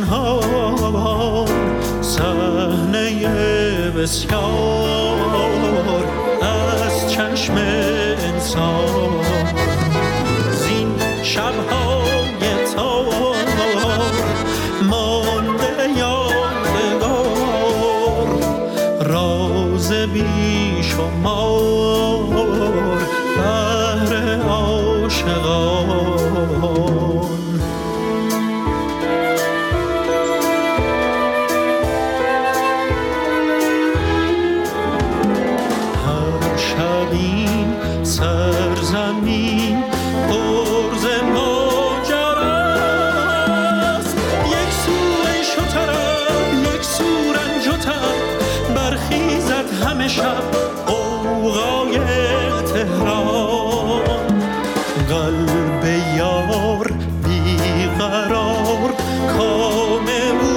پنهان، صحنه بسیار از چشم انسان. زین شب‌های تار مانده یادگار، راز بیشمار بهر عاشقان. سرزمین پرز ماجراست، یک سو عیش و طرب، یک سو رنج و تب، برخیزد همه شب غوغای تهران. قلب یار بیقرار کام او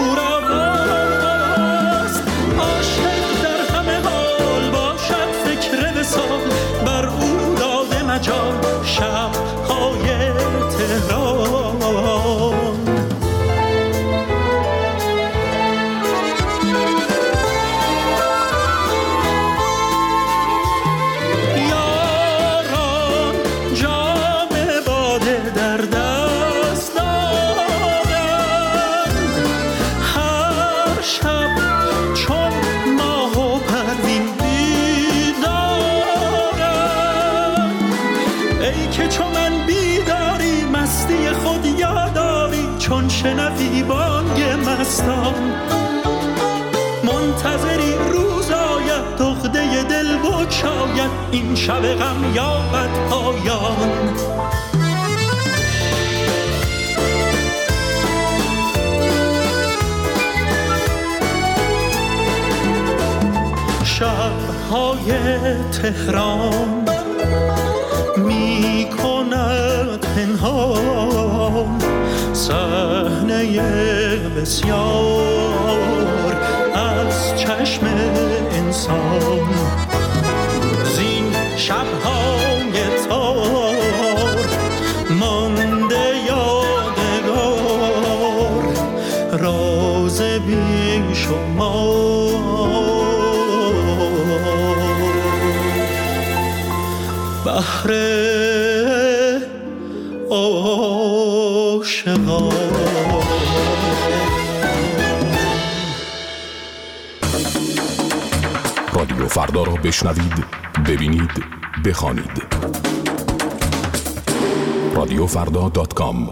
رواست، عاشق در همه حال باشد فکر وصال، بر او داده مجال شب‌های تهران. یاران جام باده در دست دارند، هر شب چون ماه و پروین ای که چون من بیداری مستی خود یاداری، چون شنوی بانگ مستان منتظری روز آید عقده دل بگشاید، این شب غم یابد پایان. شب‌های تهران می کند پنهان، صحنه بسیار از چشم انسان. زین شب‌های تار مانده یادگار، راز بیشمار بهر عاشقان. رادیو فردا را بشنوید، ببینید، بخوانید. radiofrda.com.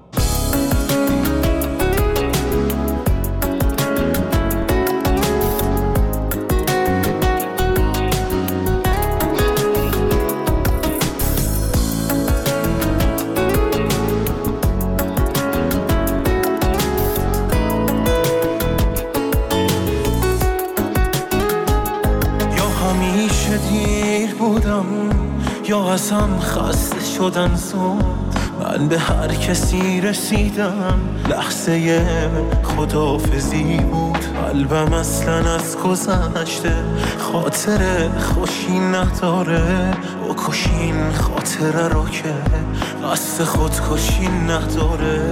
یا ازم خسته شدن زود، من به هر کسی رسیدم لحظه خداحافظی بود. قلبم اصلا از گذشته خاطر خوشی نداره، بکشین خاطره رو که قصد خودکشی نداره.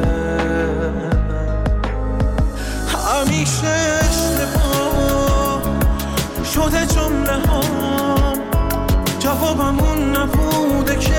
همیشه اشتباه شده جمله ها، جوابم اون نبوده که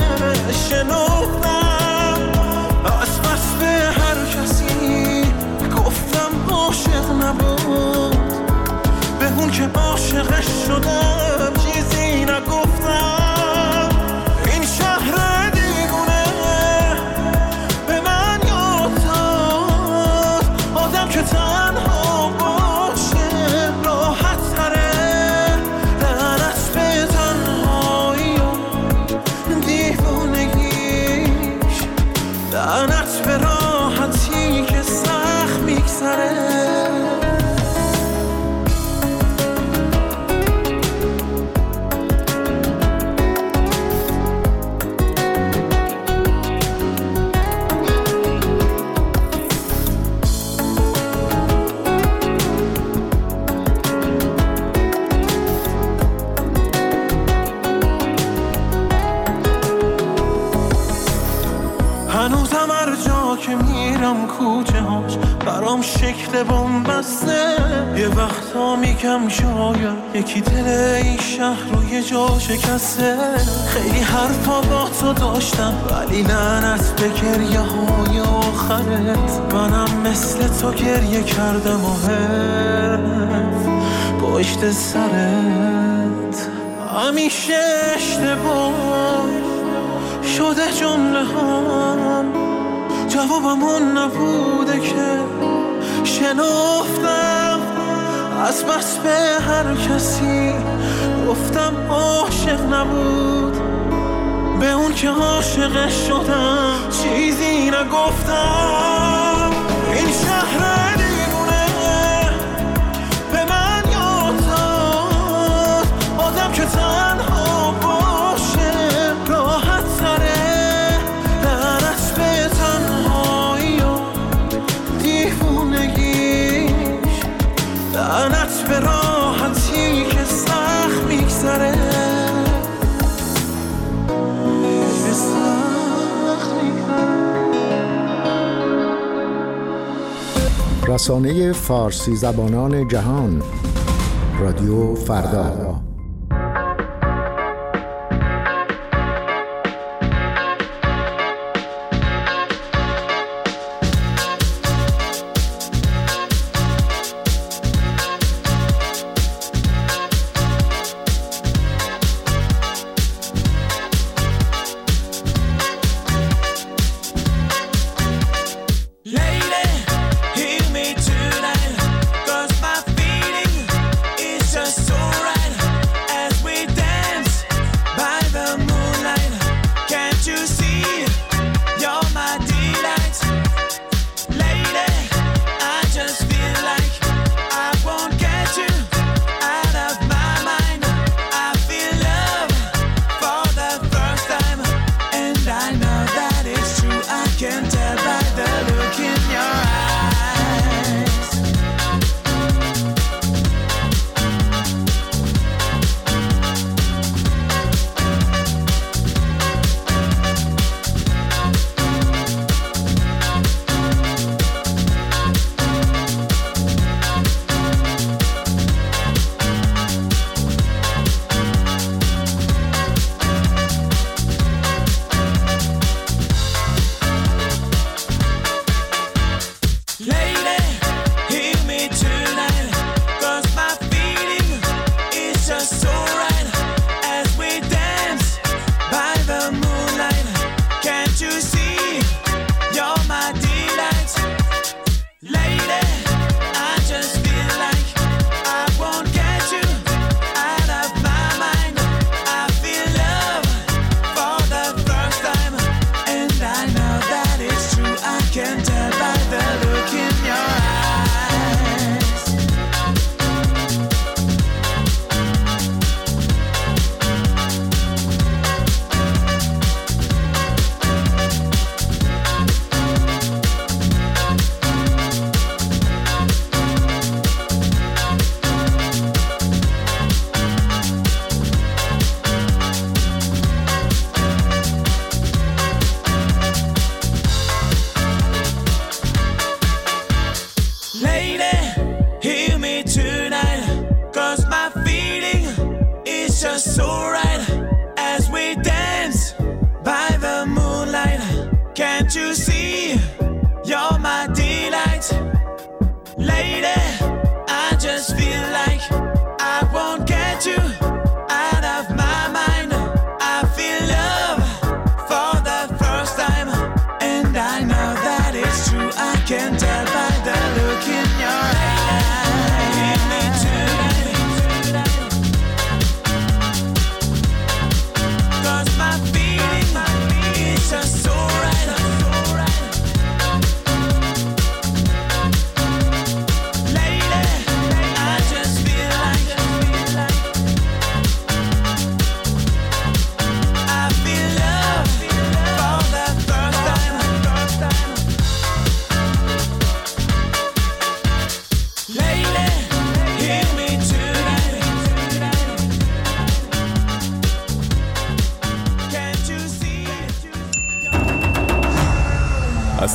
شنفتم. از بس به هر کسی گفتم عاشق نبود، به اون که عاشقش شدم چیزی نگفتم. این شهر دیوونه به من یاد داد، آدم که تنها باشه راحت تره. لعنت به راحتی که سخت میگذره. هنوزم هر جا که میرم کوچه هاش برام شکل بومبسته. یه وقتا میگم شاید یکی دل این شهر رو یه جا شکسته. خیلی حرفا با تو داشتم ولی لعنت به گریه های آخرت. منم مثل تو گریه کردم و حرف پشت سرت. همیشه اشتباه شده جمله هم جوابمون نبوده که شنفتم از بس به هر کسی گفتم عاشق نبود. به اون که عاشقش شدم چیزی نگفتم. این شهر دیوونه به من یاد داد آدم که تنها باشه راحت تره. لعنت به تنهایی و دیوونگیش، لعنت به راحتی که سخت میگذره. رسانه فارسی زبانان جهان، رادیو فردا.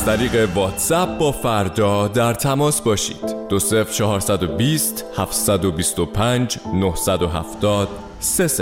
طریق واتساپ با فردا در تماس باشید. 20420 725 970 30.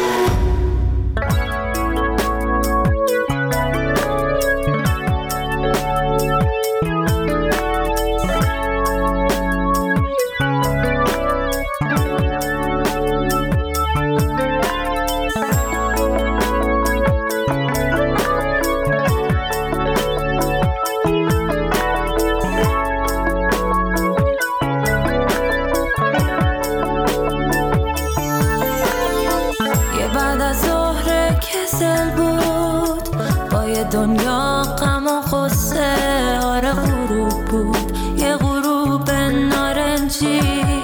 دنیا غم و غصه، آره غروب بود یه غروب نارنجی،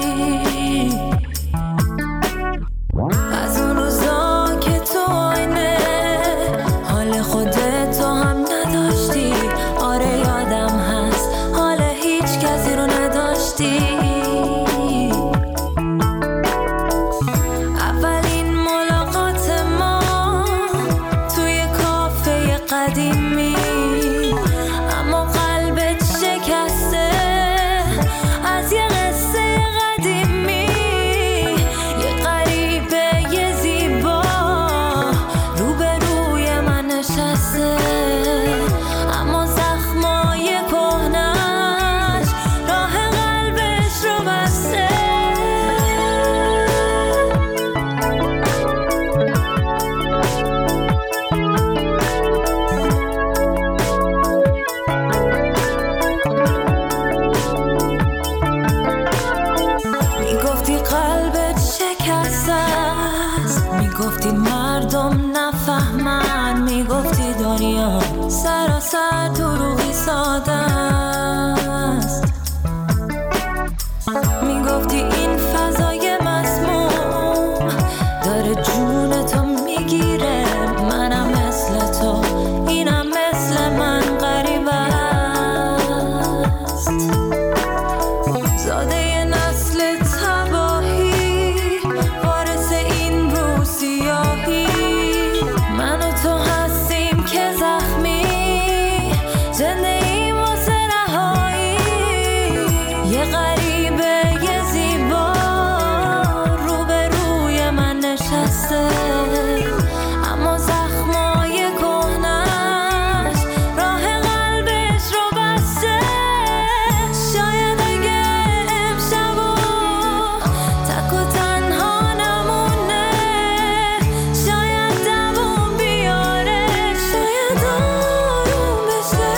از اون روزا که تو آینه حال خودت تو هم نداشتی، آره یادم هست حال هیچ کسی رو نداشتی. اولین ملاقات ما توی کافه قدیمی، اما قلبت شکسته از یه قصه قدیمی، یه غریبه یه زیبا روبروی من نشسته، اما زخمای کهنش راه قلبش رو بسته. میگفتی قلبت شکسته است، میگفتی مردم نفهمن، میگفتی دنیا سراسر دروغی ساده است، میگفتی این فضای مسموم داره جون تو میگیره، منم مثل تو اینم مثل من غریب است، زاده نسل تباهی وارث این روسیاهی، من و تو هستیم که زخمی زنده ایم واسه رهایی، یه غریبه یه زیبا روبروی من نشسته، اما زخمای کهنش راه قلبش رو بسته. شاید اگه امشبو تک و تنها نمونه، شاید دووم بیاره، شاید آروم بشه،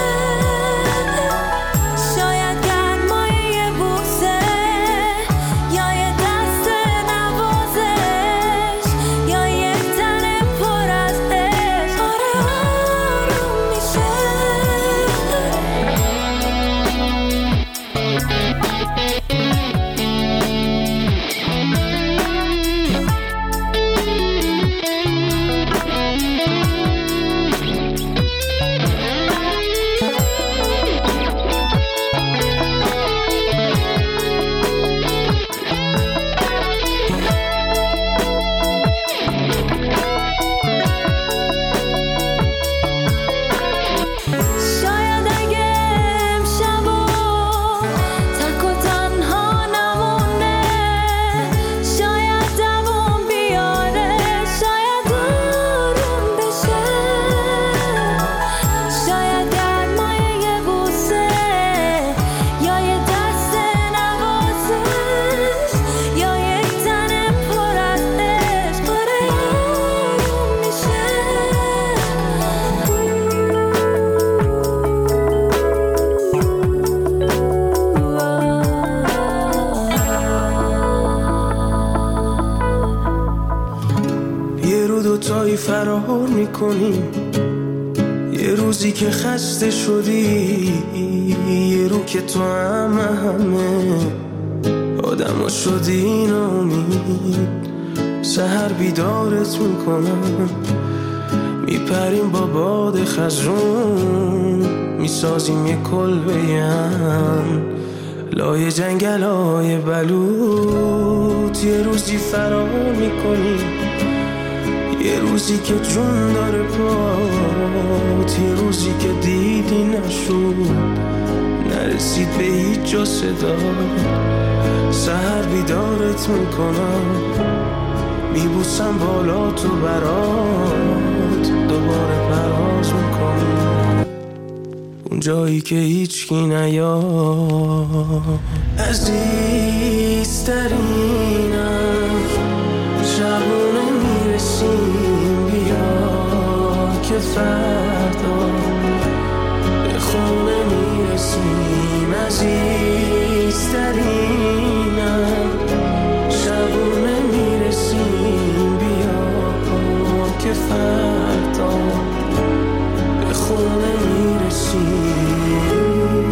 شاید گرمای یه بوسه یا یه دست نوازش یا یه تن پر از عشق، آره آروم میشه. شاید اگه امشبو تک و تنها نمونه، شاید دووم بیاره، شاید آروم بشه، شاید گرمای یه بوسه یا یه دست نوازش یا یک تن پر از عشق، آره آروم میشه. یه رو دوتایی فرار میکنیم، یه روزی که خسته شدی، یه رو که تو همه آدم شدی نامید، سحر بیدارت میکنم، میپریم با باد خزرون، میسازیم یه کلبه هم لای جنگلای بلوط، یه روزی فرار میکنیم، یه روزی که جون داره پات، یه روزی که دیدی نشد، نرسید به هیچ جا صدا. سحر بیدارت میکنم، میبوسم بالا تو برات، دوباره پرواز میکنم اون جایی که هیچکی نیاد. عزیزترینم شبونه میرسیم، بیا که فردا به خونه میرسیم. عزیزترینم شبونه میرسیم، بیا که فردا به خونه میرسیم.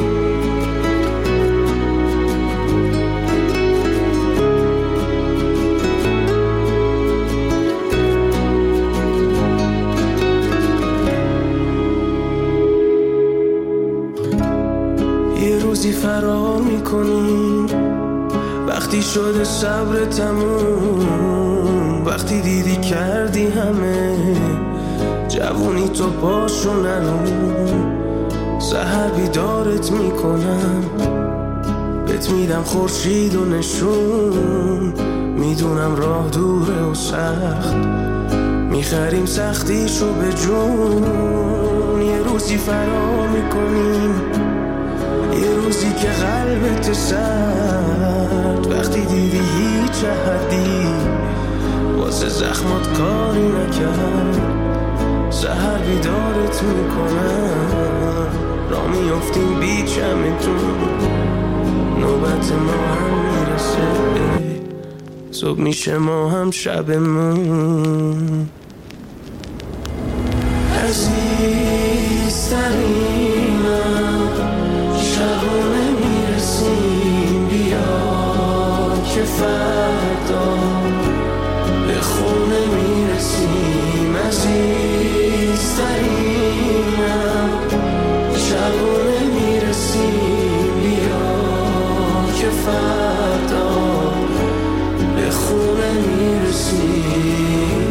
روزی فرار میکنیم وقتی شده صبر تموم، وقتی دیدی کردی همه جوونی تو پاشو نرون. سحر بیدارت میکنم، بهت میدم خورشید و نشون، میدونم راه دوره و سخت، میخریم سختیشو به جون. یه روزی فرار میکنیم، یه روزی که قلبت سرد، وقتی دیدی هیچ احدی واسه زخمات کاری نکرد. سحر بیدارت میکنم، را میافتیم بی چمتون، نوبت ما هم میرسه، صبح میشه ما هم شبمون. عزیزترینم شبونه میرسیم، بیا که فردا به خونه میرسیم. عزیزترینم شبونه میرسیم، بیا که فردا به خونه میرسیم.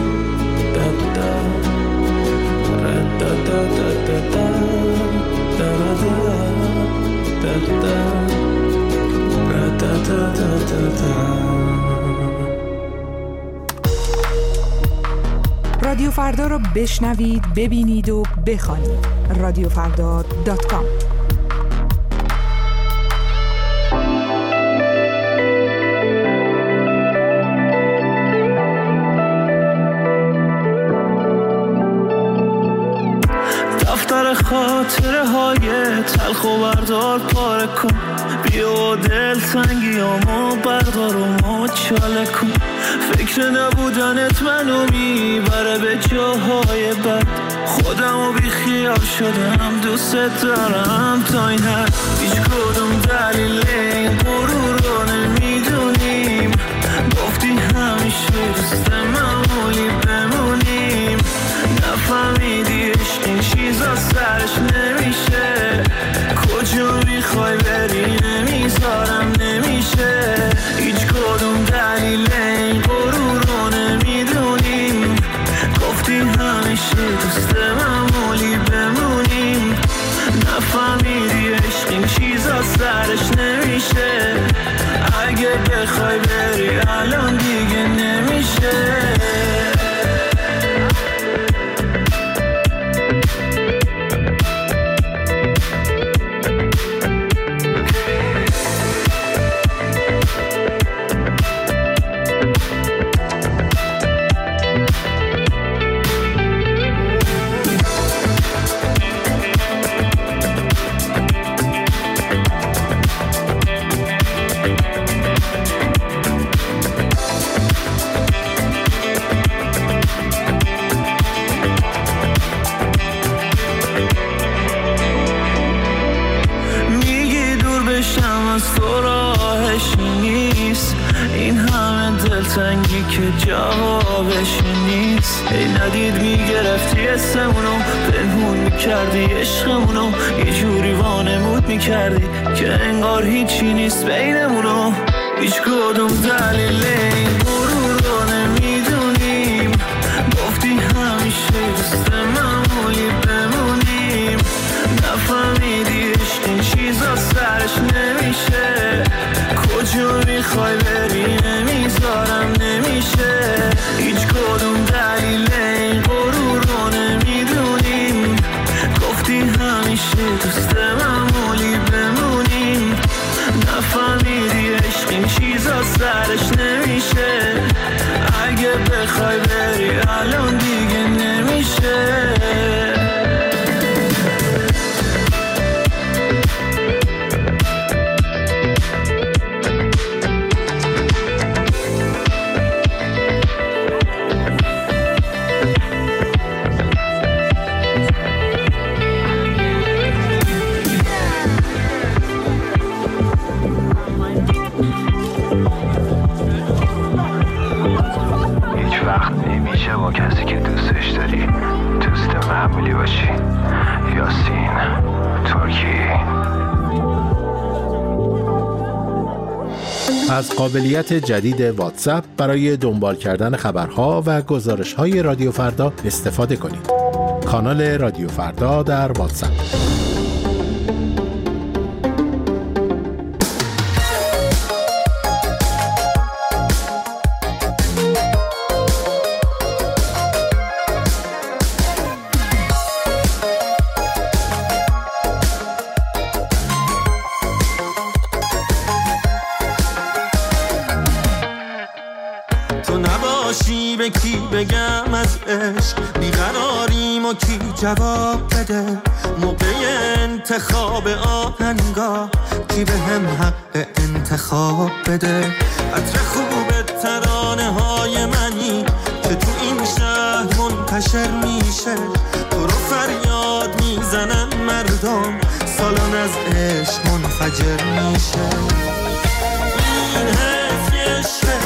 رادیو فردا رو بشنوید، ببینید و بخوانید. radiofrda.com. دفتر خاطره های تلخ و بردار پاره کن، بیا دل تنگیامو بردار و مچاله کن. فکر نبودنت منو میبره به جاهای بد، خودمو بی خیال شدم، دوست دارم تا این حد. هیچ کدوم دلیل این غرور رو نمیدونیم، گفتی همیشه دوست معمولی بمونیم. نفهمیدی عشق این چیزا سرش نمیشه، کجا میخوای بری نمیذارم نمیشه. هیچ کدوم دلیل این غرور رو نمیدونیم، گفتی همیشه دوست معمولی بمونیم. نفهمیدی عشق این چیزا سرش نمیشه، اگه بخوای بری الان دیگه نمیشه. تنگی که جوابش نیست. ای ندید میگرفتی اسمونو، پنهون میکردی عشقمونو، یه جوری وانمود میکردی که انگار هیچی نیست بینمونو. هیچ کدوم دلیل این غرور رو نمیدونیم، دوست معمولی بمونیم. نفهمیدی عشق این چیزا سرش نمیشه. کجا میخوای بری نمیذارم نمیشه. هیچ کدوم دلیل این غرور رو نمیدونیم. گفتی همیشه دوست معمولی بمونیم. نفهمیدی عشق این چیزا سرش نمیشه. اگه بخوای بری الان دیگه نمیشه. با کسی که دوستش داری دوست معمولی باشی. یاسین ترکی. از قابلیت جدید واتساپ برای دنبال کردن خبرها و گزارش‌های رادیو فردا استفاده کنید. کانال رادیو فردا در واتساپ. به کی بگم از عشق بیقراریم و کی جواب بده. موقع انتخاب آهنگا کی به هم حق انتخاب بده. عطر خوب ترانه های منی که تو این شهر منتشر میشه. تو رو فریاد میزنن مردم سالن از عشق منفجر میشه. این حس عشقه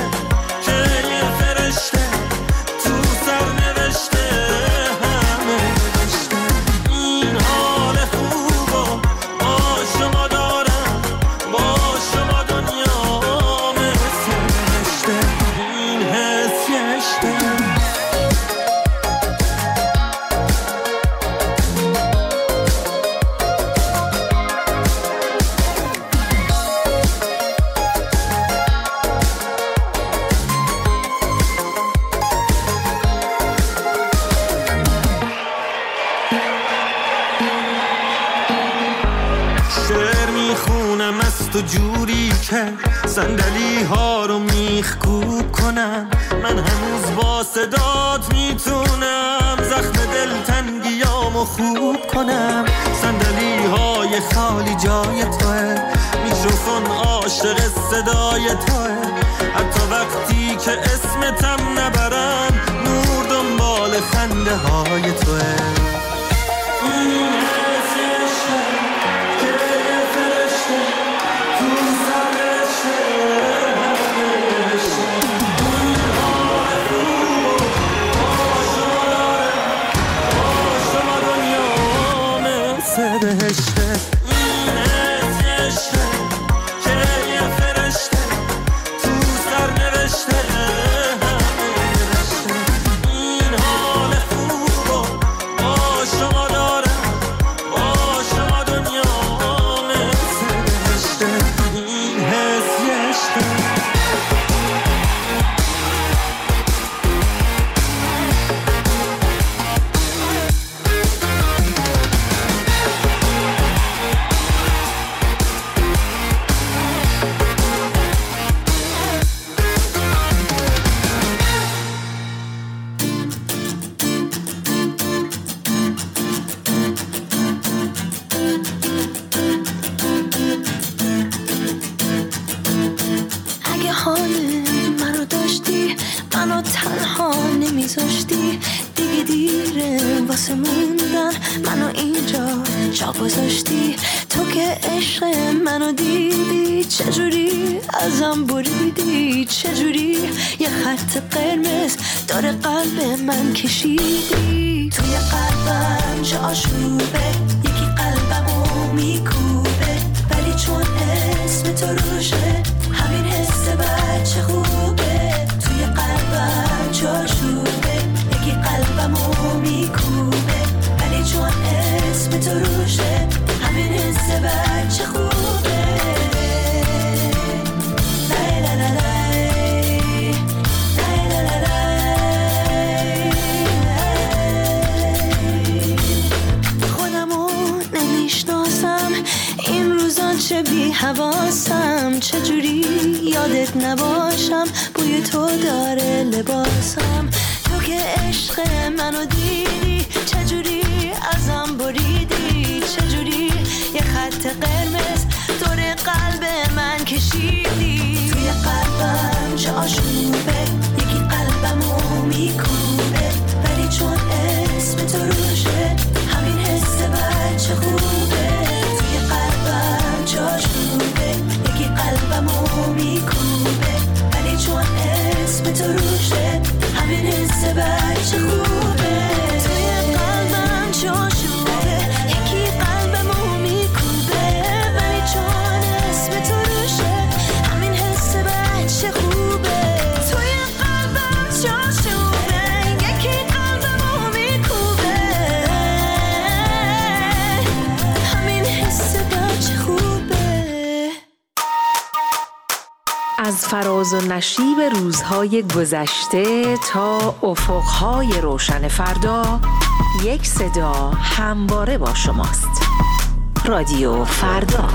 تو جوری که صندلی ها رو میخکوب کنم. من هنوز با صدات میتونم زخم دلتنگیامو خوب کنم. صندلی های خالی جای توه. میکروفون عاشق صدای توه. حتی وقتی که اسمتم نبرن نور دنبال خنده های توه. نمیذاشتی دیگه دیره واسه موندن منو اینجا جا گذاشتی. تو که عشق منو دیدی چجوری ازم بریدی. چجوری یه خط قرمز داره قلب من کشیدی. توی قلبم چه آشوبه یکی قلبمو میکوبه. ولی چون اسم تو روشه همین حس بچه خوبه. توی قلبم چه آشوبه یکی قلبمو میکوبه. چه بی حواسم، چجوری یادت نباشم، بوی تو داره لباسم. تو که عشق منو دیدی، چجوری ازم بریدی، چجوری یه خط قرمز دور قلب من کشیدی. توی قلبم چه آشوبه، یکی قلبمو میکوبه، ولی چون اسم تو روشه همین حس بچه خوبه. توی قلبم چه آشوبه، یکی قلبمو میکوبه، ولی چون اسم تو روشه همین حس بچه خوبه. توی قلبم چه آشوبه، یکی قلبمو میکوبه، ولی چون اسم تو روشه همین حس بچه خوبه. توی قلبم چه آشوبه، یکی قلبمو میکوبه، همین حس بچه خوبه. از فراز و نشیب روزهای گذشته تا افقهای روشن فردا، یک صدا همواره با شماست. رادیو فردا.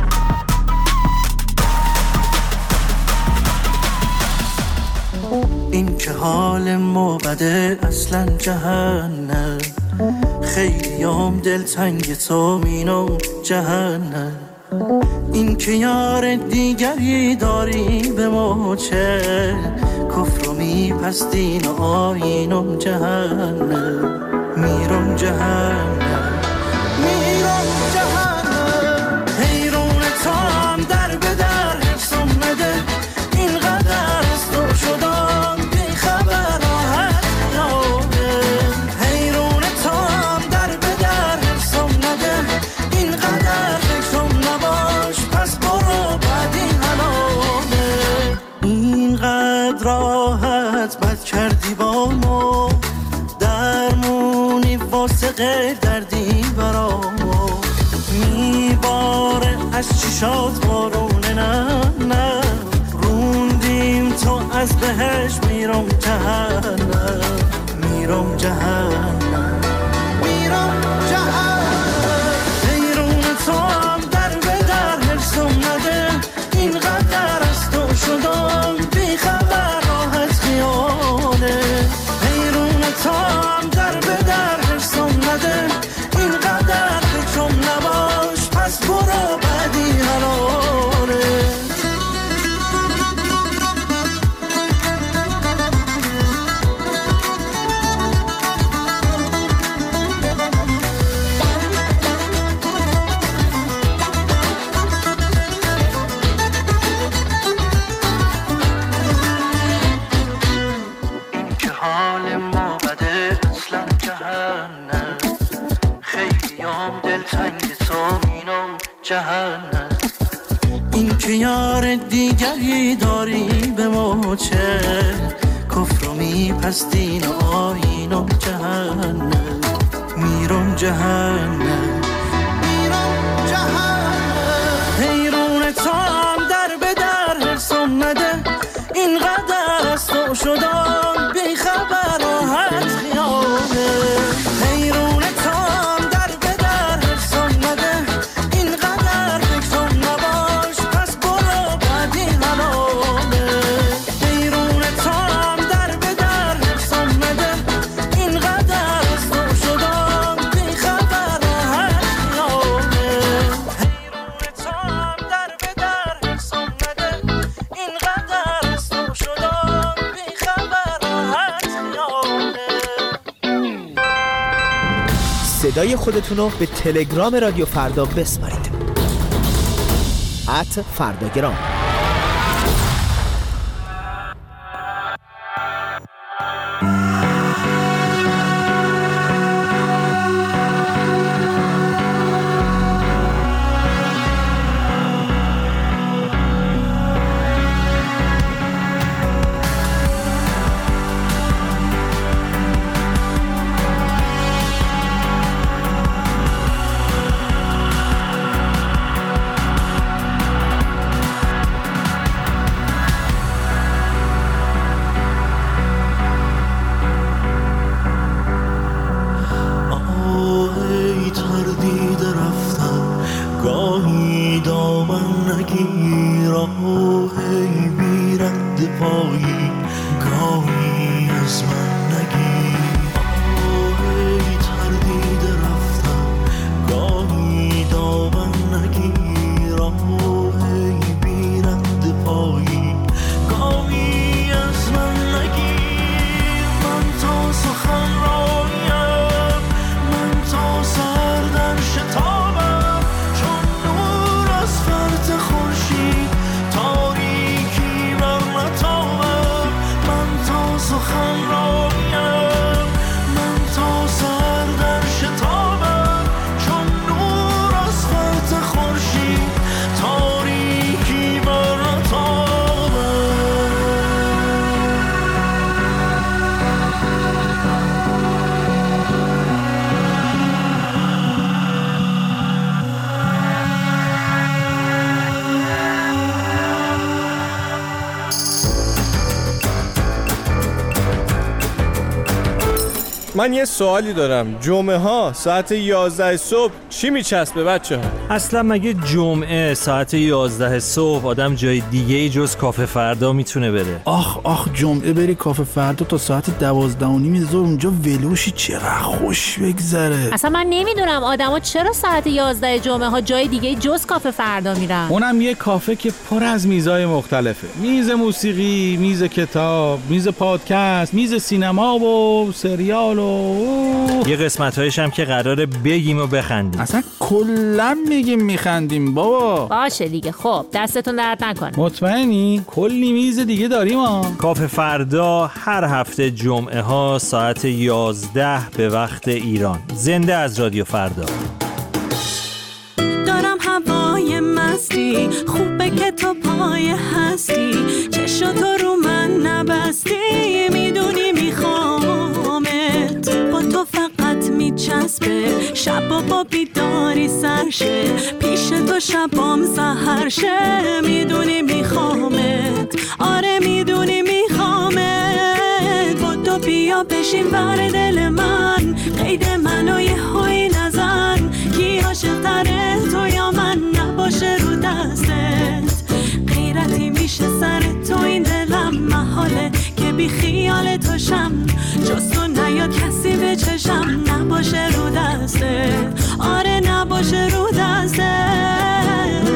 این که حال ما بده اصلا جهنم، خیلیام دلتنگ تو مینم جهنم. این که یار دیگری داری به ما چه، کفر و میپستین و آینم جهنم. میرم جهنم، میرم جهنم. حیرون تام در به در حفظم نده، اینقدر از تو شدم بی خبر راحت یاده. حیرون تام در به در حفظم نده، اینقدر فکرم نباش پس برو بعد این حلاله. اینقدر راحت بد کردی با ما، درمونی واسه غیر دردی برا ما. میباره از چشات بارونه، نه نه روندیم تو از بهش. میرم جهنم، میرم جهنم، میرم جهنم. حیرون تو هم در به در حرسم نده، اینقدر از تو شدم بی خبر راحت خیاله. حیرون تو هم در به در حرسم نده، اینقدر فکرم نباش پس برو بعدی حلاله. این که حال ما بده اصلا جهنم، خیلیام دلتنگ تو مینم جهنم. این که یار دیگری داری به ما چه، کفر و میپستین و آینم جهنم. میرم جهنم، میرم جهنم. حیرون تو هم در به در حرسم نده، اینقدر از تو شدم بی خبر راحت خیاله. حیرون تو هم در به در حرسم نده، اینقدر فکرم نباش پس برو بعدی حلاله. حیرون تو هم در به در حرسم نده، اینقدر از تو شدم بی خبر راحت خیاله. حیرون تو هم در به در حرسم نده، اینقدر از تو شدم بی خبر راحت خیاله. صدای خودتون رو به تلگرام رادیو فردا بسپارید. @فرداگرام. نگیر آهی بیرند پایی گاهی از من نگیر آهی تردید رفتم گاهی دامن نگیر آهی بیرند پایی گاهی از من نگیر من تا سخن رایم من تا سر در شتابم چون نور از فرط خورشید تاریکی بر نتابم من تا سخن رایم من تا سر در شتابم چون نور از فرط خورشید تاریکی بر نتابم من یه سوالی دارم. جمعه ها ساعت 11 صبح چی میچسبه بچه ها؟ اصلا مگه جمعه ساعت 11 صبح آدم جای دیگه ای جز کافه فردا میتونه بره؟ آخ جمعه بری کافه فردا تا ساعت 12:30 ظهر اونجا ولوشی چقدر خوش بگذره. اصلا من نمیدونم آدما چرا ساعت 11 جمعه ها جای دیگه جز کافه فردا میرن. اونم یه کافه که پر از میزای مختلفه. میز موسیقی، میز کتاب، میز پادکست، میز سینما و سریال و یه قسمت‌هایش هم که قراره بگیم و بخندیم. اصلا کلا میگیم میخندیم بابا. باشه دیگه، خب دستتون درد نکنه. مطمئنی؟ کلی میز دیگه داریم ها. کافه فردا هر هفته جمعه ها ساعت 11 به وقت ایران. زنده از رادیو فردا. دارم هوای مستی، خوبه که تو پای هستی، چشم تو رو من نبستی، میدونی میخوامت، با تو فقط میچسبه، شب با بیداری سرشه، پیش تو شبام سحرشه، میدونی میخوامت، آره میدونی میخوامت، با تو بیا بشین بر دل من، قید منو یه هوی نزن، کی عاشق تره تو یا من، نباشه رو دستت، غیرتی میشه سر تو این دلم، محاله که بی خیال تو شم، جز تو نیاد کسی به چشم، نباشه رو دستت، آره نباشه رو دستت.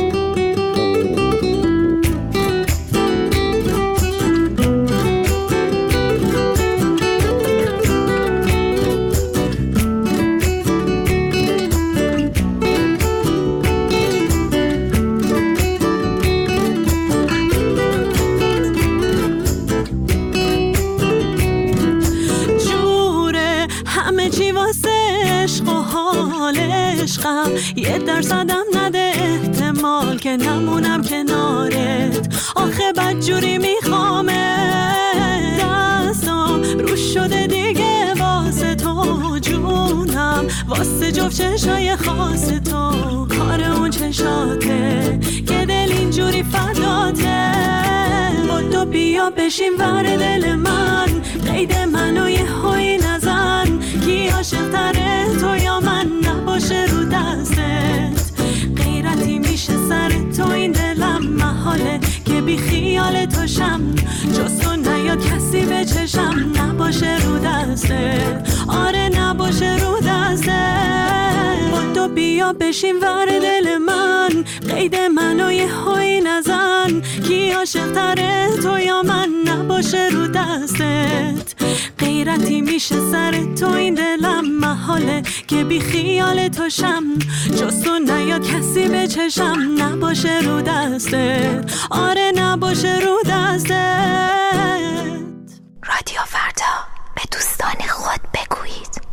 یه درصدم نده احتمال که نمونم کنارت، آخه بدجوری میخوامه، دستم رو شده دیگه واسه تو جونم، واسه جفت چشای خاص تو، کار اون چشاته که دل اینجوری فداته، با تو بیا بشین ور دل من، قید منو یه هوی نزن، کی عاشق تره تو یا من، نباشه رو دستت، غیرتی میشه سر تو این دلم، محاله که بی خیال تو شم، جز تو نیاد کسی به چشم، نباشه رو دستت، آره نباشه رو دستت، با تو بیا بشین ور دل من، قید منو یه هوی نزن، کی عاشق تره تو یا من، نباشه رو دستت، غیرتی میشه سر تو این دلم، محاله که بی خیال تو شم، جز تو نیاد کسی به چشم، نباشه رو دستت، آره نباشه رو دستت. رادیو فردا، به دوستان خود بگویید.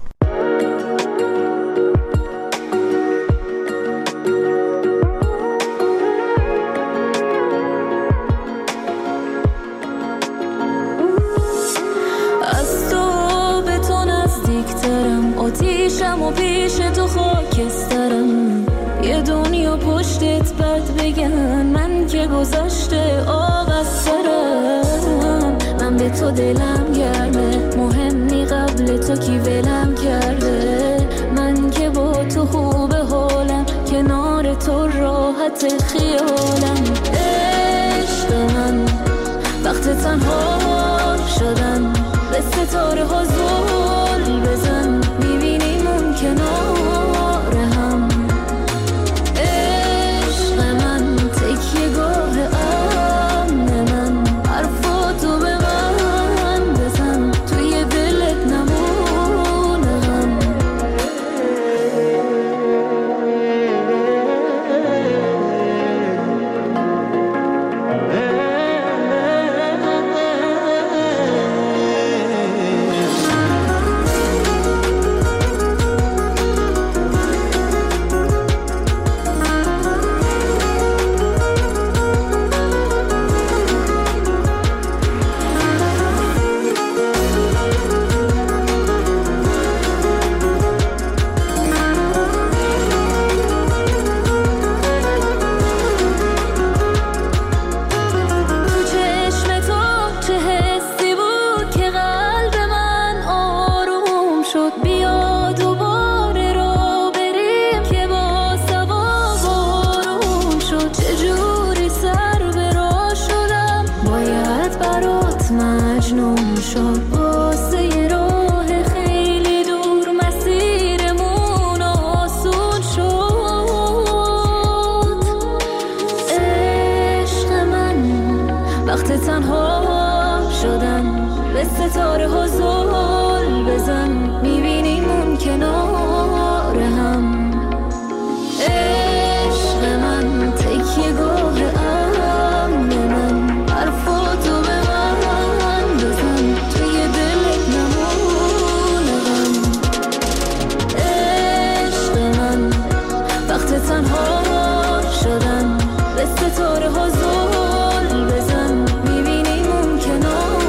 آتیشم و پیش تو خاکسترم، یه دنیا پشتت بد بگن، من که گذشته آب از سرم، من به تو دلم گرمه، مهمی قبل تو کی ولم کرده، من که با تو خوب حالم، کنار تو راحت راحت خیالم. عشق من وقت تنها شدن به ستاره ها زل بزن، میبینیم اون کنار هم. عشق من تکیه گاه امن من، حرفاتو به من بزن توی دلت نمونه غم. ستاره ها زل بزن، میبینیم اون کنار هم. عشق من تکیه گاه امن من، حرفاتو به من بزن توی دلت نمونه غم. عشق من وقت تنها شدن به ستاره ها زل بزن، میبینیم اون کنار.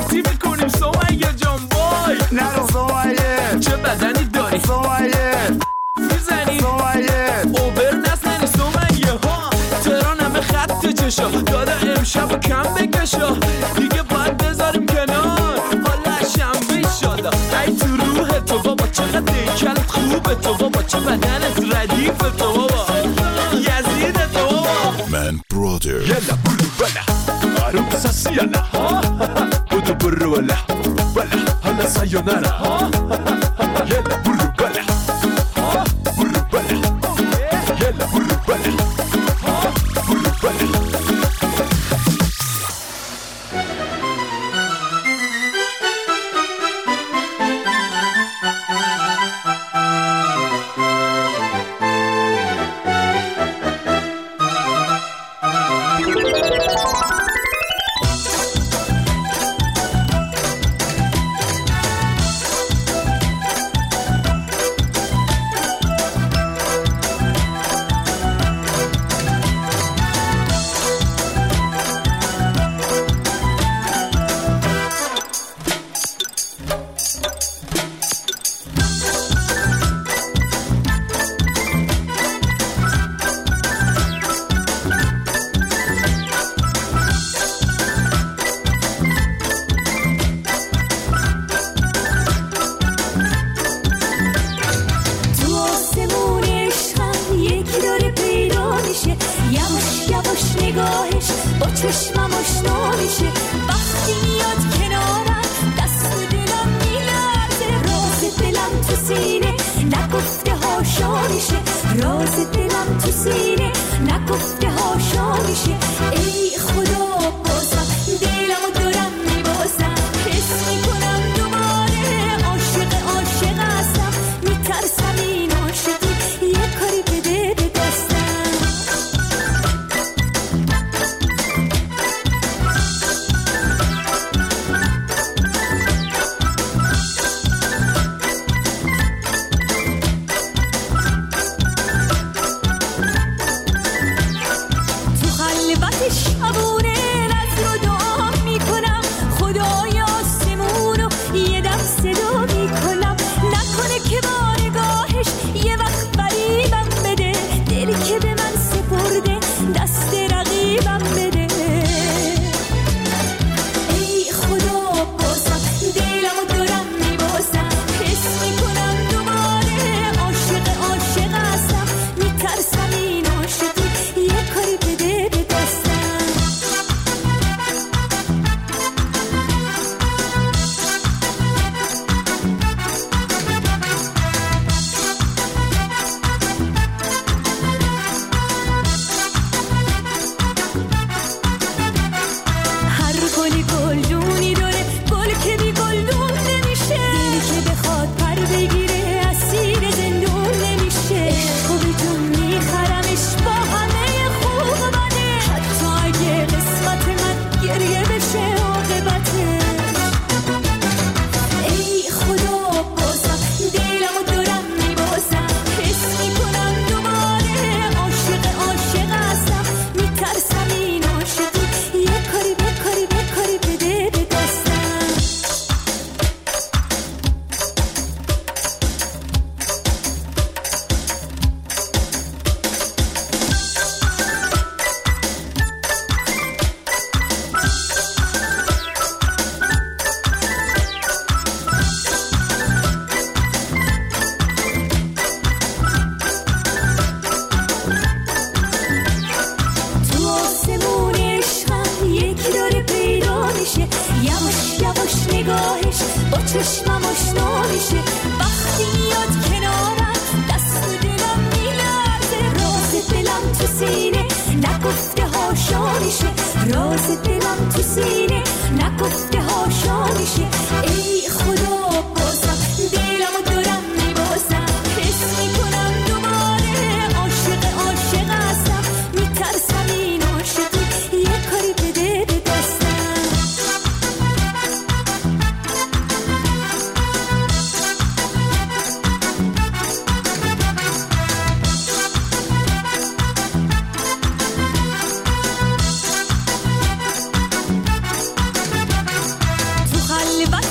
پارتی میکنیم سمیه جان وای نرو سمیه چه بدنی داری سمیه میزنی سمیه اوبر نزنی سمیه ها ترانم خط چشا داده امشب کم بکشا دیگه باید بذاریم کنار حالا شنبه شادا ای تو روح تو بابا چقدر دیکلت خوبه تو بابا چه بدنت ردیف تو بابا یزید تو بابا من برادر یلا برو بلا عروب سسیالا بودو برو بلا بلا حالا سایونارا یلا برو بلا برو بلا یلا برو بلا برو بلا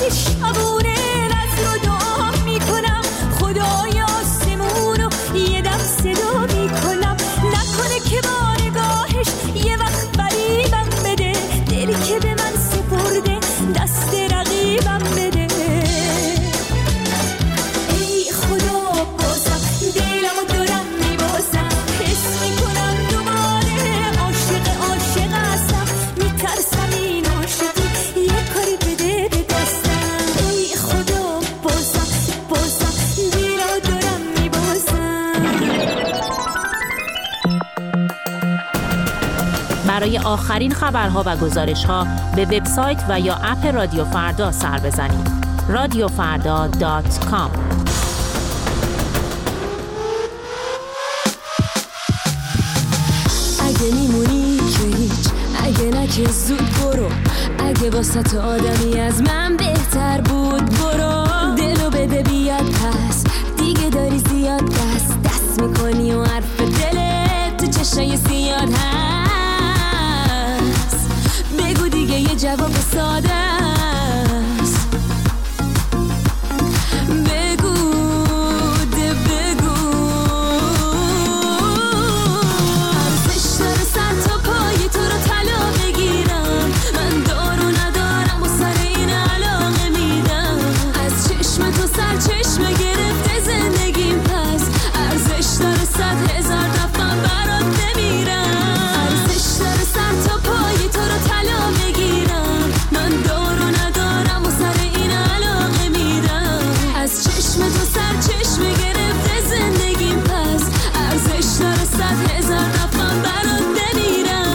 شبونه نظر و دعا میکنم خدای آسمونو یه دم صدا میکنم نکنه که با نگاهش یه وقت فریبم بده دلی که به من سپرده دست رقیبم بده ای خدا بازم دلمو دارم میبازم حس میکنم دوباره عاشق هستم میترسم این عاشقی یه کاری بده به دستم ای خدا بازم دلمو دارم میبازم. برای آخرین خبرها و گزارش‌ها به وبسایت و یا اپ رادیو فردا سر بزنید. radiofarda.com. اگه میمونی که هیچ، اگه نه که زود برو، اگه واسه آدمی از من بهتر بود برو دلو بده بیاد پس دیگه داری زیاد دست میکنی و حرف دلت تو چشای سیاد هست بگو دیگه یه جواب ساده است بگو ارزش داره سر تا پای تو رو طلا بگیرم من دارو ندارم و سر این علاقه میدم از چشم تو سر چشم گرفته زندگیم پس ارزش داره 100,000 دفعه برات بمیرم ارزش داره سر تا پای تو رو طلا بگیرم من دارو ندارم و سر این علاقه میدم از چشم تو سر چشم گرفته زندگیم پس ارزش داره 100,000 دفعه برات بمیرم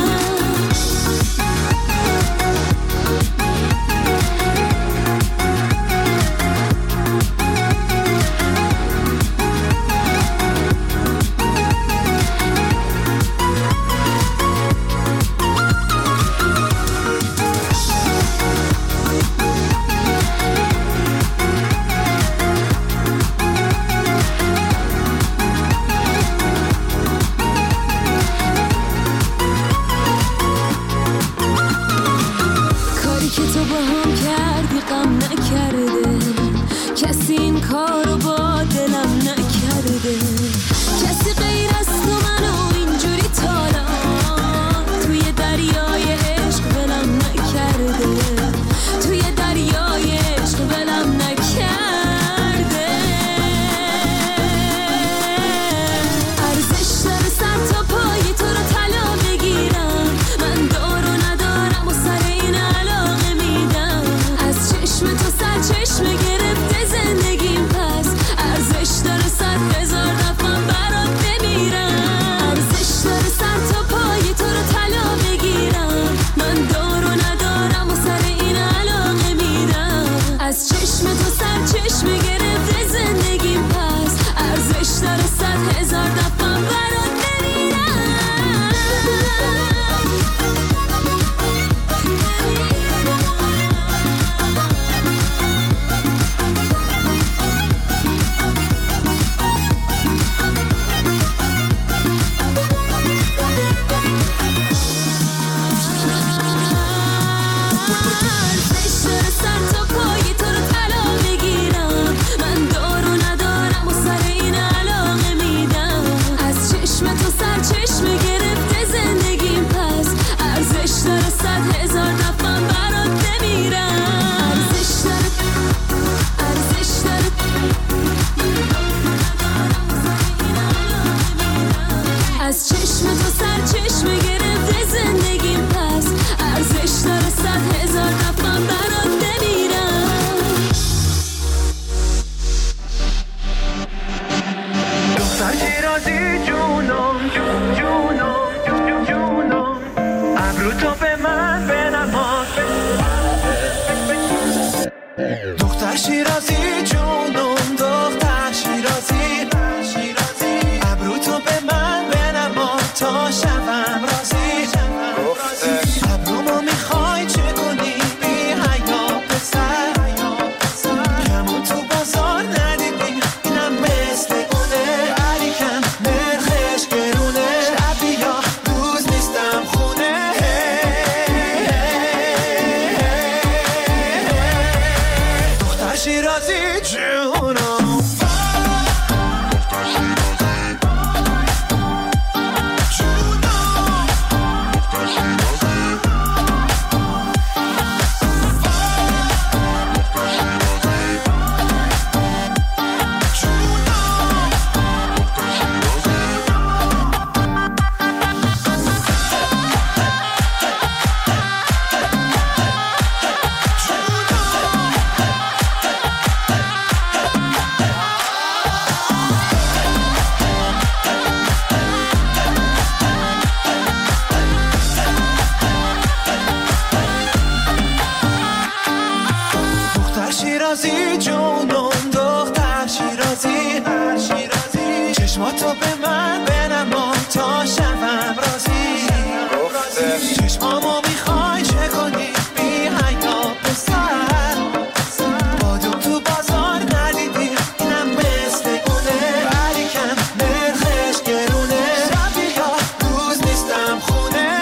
کاری که تو با هم کردی غم نکرده کسی این کارو با دلم نکرده کسی غیر از تو منو اینجوری تالا توی دریای عشق ولم نکرده توی دریای عشق ولم نکرده ارزش داره سر تا پای تو رو طلا بگیرم من دارو ندارم و سر این علاقه میدم از چشم تو سر چشم گرفته زندگیم پس ارزش داره 100,000 دفعه برات بمیرم ارزش داره سر تا پای تو رو طلا بگیرم من دارو ندارم و سر این علاقه میدم از چشم تو سر چشم گرفته زندگیم پس ارزش داره 100,000 دفعه برات بمیرم ارزش داره سر تا پای تو رو طلا بگیرم من دارو ندارم و سر این علاقه میدم از چشم تو سر چشم گرفته زندگیم پس ارزش داره 100,000 دفعه برات بمیرم ارزش داره از چشم تو سر چشم گرفته زندگیم پس ارزش داره 100,000 دفعه برات بمیرم دختر شیرازی جونم جونم ابرو تو به من بنما دختر شیرازی جونم دختر شیرازی ابرو تو به من بنما تا شبم راضی ابرومو میخوای چگونی بی حیا پسر کمون تو بازار ندیدی اینم مثل گونه علیکم نرخش گرونه شب یا روز نیستم خونه شیرازی جونم شیرازی جونم دختر شیرازی چشماتو به من بنما تا شبم رازی چشمامو میخوای چه کنی بی حیا پسر بادم تو بازار ندیدی اینم مثل گونه ولی کم نرخش گرونه شبی یا روز نیستم خونه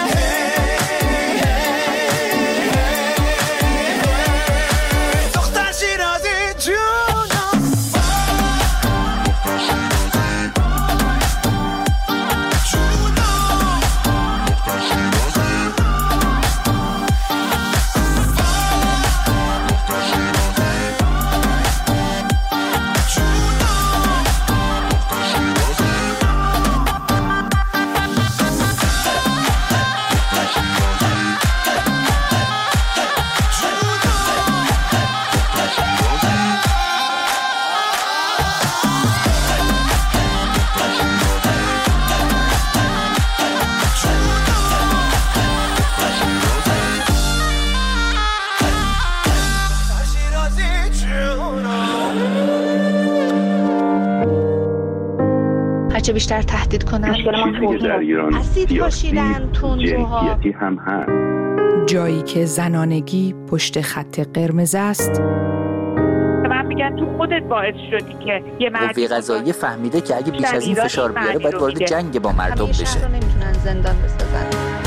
هرچه بیشتر تهدید کنن چیزی در ایران سیاسی جنسیتی هم هست. جایی که زنانگی پشت خط قرمز است. من میگن تو خودت باعث شدی که یه قوه قضاییه فهمیده که اگه بیش از این فشار بیاره باید وارد جنگ با مردم بشه. همیشه نمیتونن زندان بسازن.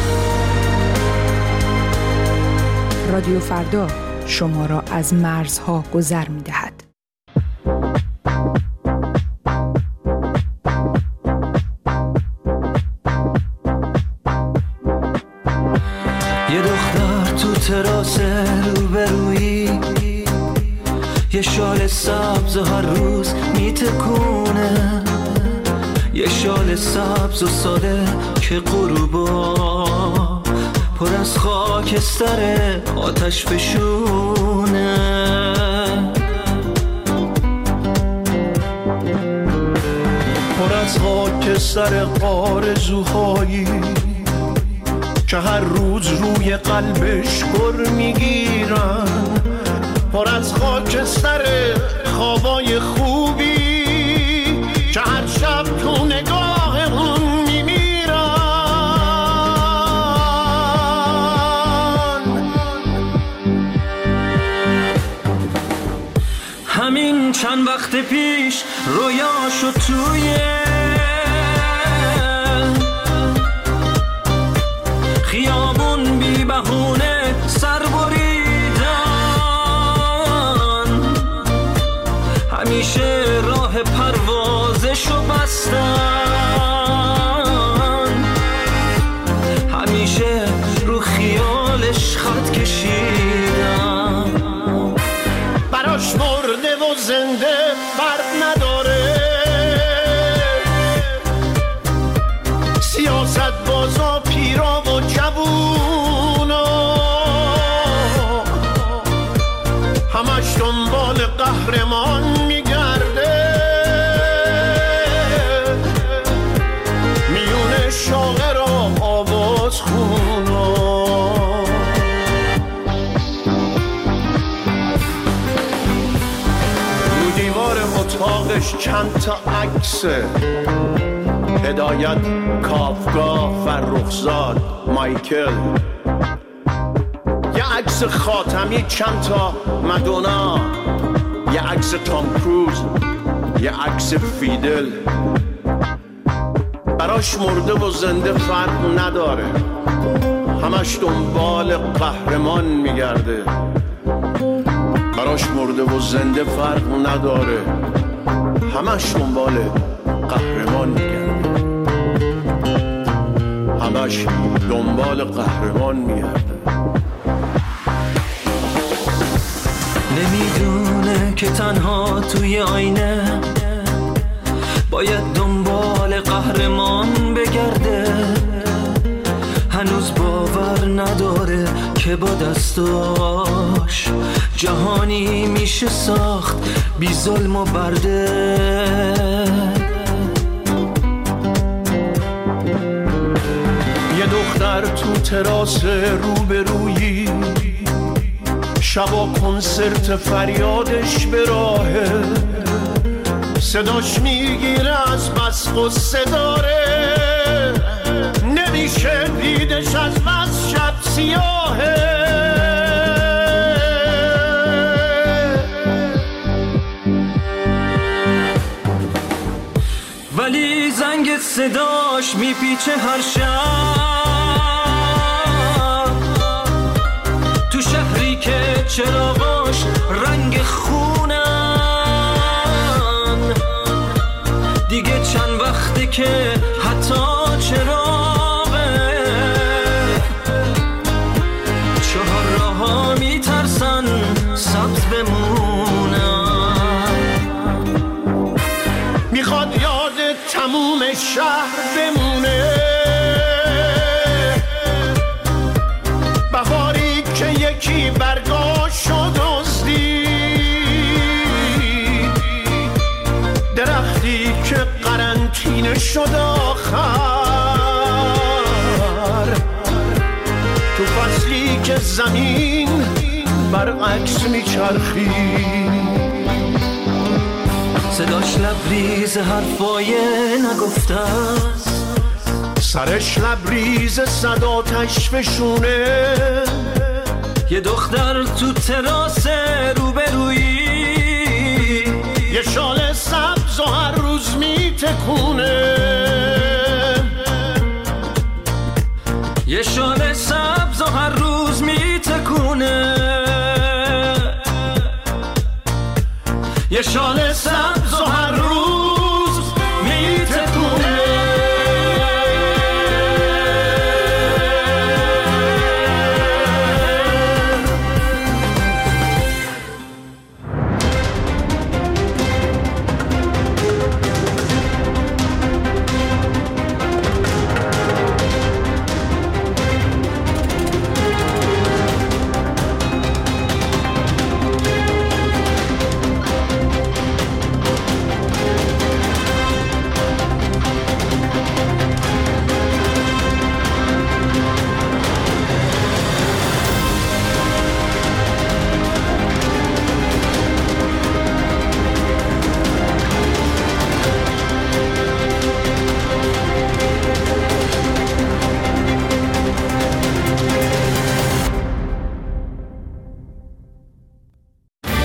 رادیو فردا شما را از مرزها گذر می‌دهد. یه دختر تو تراس روبرویی یه شال سبز هر روز میتکونه یه شال سبز و ساده که غروبا پر از خاکستر آتش فشونه پر از خاکستر آرزوهایی که هر روز روی قلبش گر میگیرن پر از خاکستر خوابای خوبی که هر شب تو نگاه اون میمیرن همین چند وقت پیش رویاشو توی خیابون بی بهونه سر بریدن همیشه راه پروازشو بستن همیشه رو خیالش خط کشیدن براش مرده و زنده فرق نداره سیاست بازا پیرا و جوونا همش دنبال قهرمان میگرده میونه شاعر و آواز خونا رو دیوار اتاقش چند تا عکسه هدایت کافکا فرخزاد مایکل یه عکس خاتمی چند تا مدونا یه عکس تام کروز یه عکس فیدل براش مرده و زنده فرق نداره همش دنبال قهرمان میگرده براش براش مرده و زنده فرق نداره، همش دنبال قهرمان میگرده، همش دنبال قهرمان میگرده. نمیدونه که تنها توی آینه باید دنبال قهرمان بگرده، هنوز باور نداره که با دستاش جهانی میشه ساخت بی ظلم و برده. یه دختر تو تراس روبرویی، شبا کنسرت فریادش به راهه، صداش میگیره از بس قصه داره، نمیشه دیدش از بس شب سیاهه. ولی زنگ صداش میپیچه هر شب، تو شهری که چراغاش رنگ خونن، دیگه چند وقته که حتی چراغه چهار راه‌ها میترسن سبز بمونن. میخواد یاد تموم شهر بمونه، بهاری که یکی برگاشو دزدید، درختی که قرنطینه شد آخر، تو فصلی که زمین برعکس میچرخید، صداش لبریز حرفای نگفته است، سرش لبریز صدا تشفشونه. یه دختر تو تراس روبرویی، یه شال سبز و هر روز میتکونه، یه شال سبز و هر روز میتکونه، یه شال سبز و هر روز